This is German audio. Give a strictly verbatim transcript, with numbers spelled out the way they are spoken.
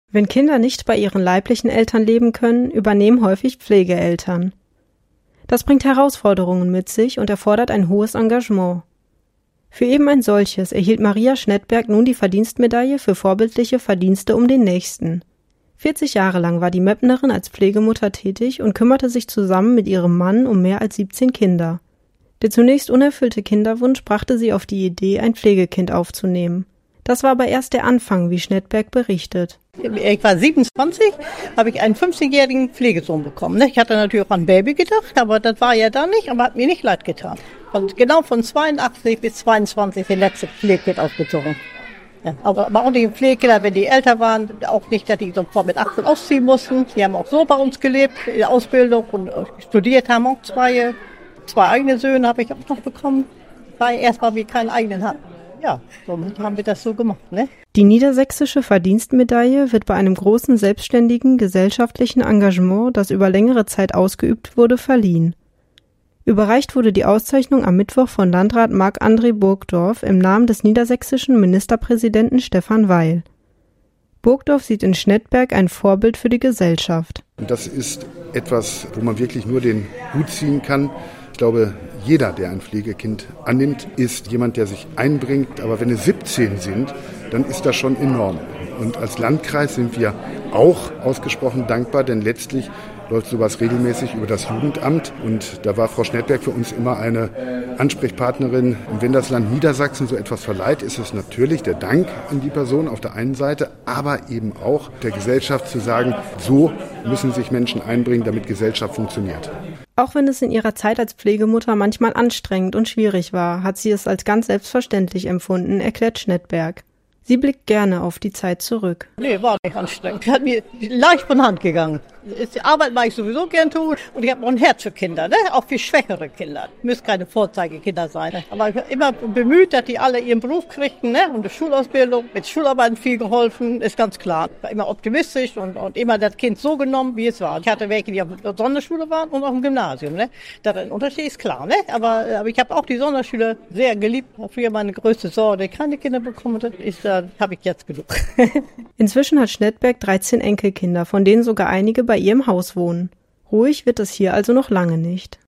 Wenn Kinder nicht bei ihren leiblichen Eltern leben können, übernehmen häufig Pflegeeltern. Das bringt Herausforderungen mit sich und erfordert ein hohes Engagement. Für eben ein solches erhielt Maria Schnettberg nun die Verdienstmedaille für vorbildliche Verdienste um den Nächsten. vierzig Jahre lang war die Meppnerin als Pflegemutter tätig und kümmerte sich zusammen mit ihrem Mann um mehr als siebzehn Kinder. Der zunächst unerfüllte Kinderwunsch brachte sie auf die Idee, ein Pflegekind aufzunehmen. Das war aber erst der Anfang, wie Schnettberg berichtet. Ich war siebenundzwanzig, habe ich einen fünfzehnjährigen Pflegesohn bekommen. Ich hatte natürlich auch an Baby gedacht, aber das war ja da nicht, aber hat mir nicht leid getan. Und genau von zweiundachtzig bis zweiundzwanzig den letzten Pflegekind aufgezogen. Ja, aber, aber auch die Pflegekinder, wenn die älter waren, auch nicht, dass die sofort mit achtzehn ausziehen mussten. Die haben auch so bei uns gelebt, in der Ausbildung und studiert haben auch zwei, zwei eigene Söhne habe ich auch noch bekommen, weil erstmal wir keinen eigenen hatten. Ja, somit haben wir das so gemacht, ne? Die Niedersächsische Verdienstmedaille wird bei einem großen selbstständigen gesellschaftlichen Engagement, das über längere Zeit ausgeübt wurde, verliehen. Überreicht wurde die Auszeichnung am Mittwoch von Landrat Marc-André Burgdorf im Namen des niedersächsischen Ministerpräsidenten Stefan Weil. Burgdorf sieht in Schnettberg ein Vorbild für die Gesellschaft. Das ist etwas, wo man wirklich nur den Hut ziehen kann. Ich glaube, jeder, der ein Pflegekind annimmt, ist jemand, der sich einbringt. Aber wenn es siebzehn sind, dann ist das schon enorm. Und als Landkreis sind wir auch ausgesprochen dankbar, denn letztlich läuft sowas regelmäßig über das Jugendamt. Und da war Frau Schnettberg für uns immer eine Ansprechpartnerin. Und wenn das Land Niedersachsen so etwas verleiht, ist es natürlich der Dank an die Person auf der einen Seite, aber eben auch der Gesellschaft zu sagen, so müssen sich Menschen einbringen, damit Gesellschaft funktioniert. Auch wenn es in ihrer Zeit als Pflegemutter manchmal anstrengend und schwierig war, hat sie es als ganz selbstverständlich empfunden, erklärt Schnettberg. Sie blickt gerne auf die Zeit zurück. Nee, war nicht anstrengend. Hat mir leicht von Hand gegangen. Die Arbeit mag ich sowieso gern tun und ich habe auch ein Herz für Kinder, ne? Auch für schwächere Kinder. Müssen keine Vorzeigekinder sein. Ne? Aber ich war immer bemüht, dass die alle ihren Beruf kriegten, ne? Und die Schulausbildung, mit Schularbeiten viel geholfen, ist ganz klar. Ich war immer optimistisch und, und immer das Kind so genommen, wie es war. Ich hatte welche, die auf der Sonderschule waren und auf dem Gymnasium. Ne? Das ein Unterschied ist klar, ne? Aber, aber ich habe auch die Sonderschule sehr geliebt. Früher meine größte Sorge, keine Kinder bekommen, das ist, äh, habe ich jetzt genug. Inzwischen hat Schnettberg dreizehn Enkelkinder, von denen sogar einige bei ihr im Haus wohnen. Ruhig wird es hier also noch lange nicht.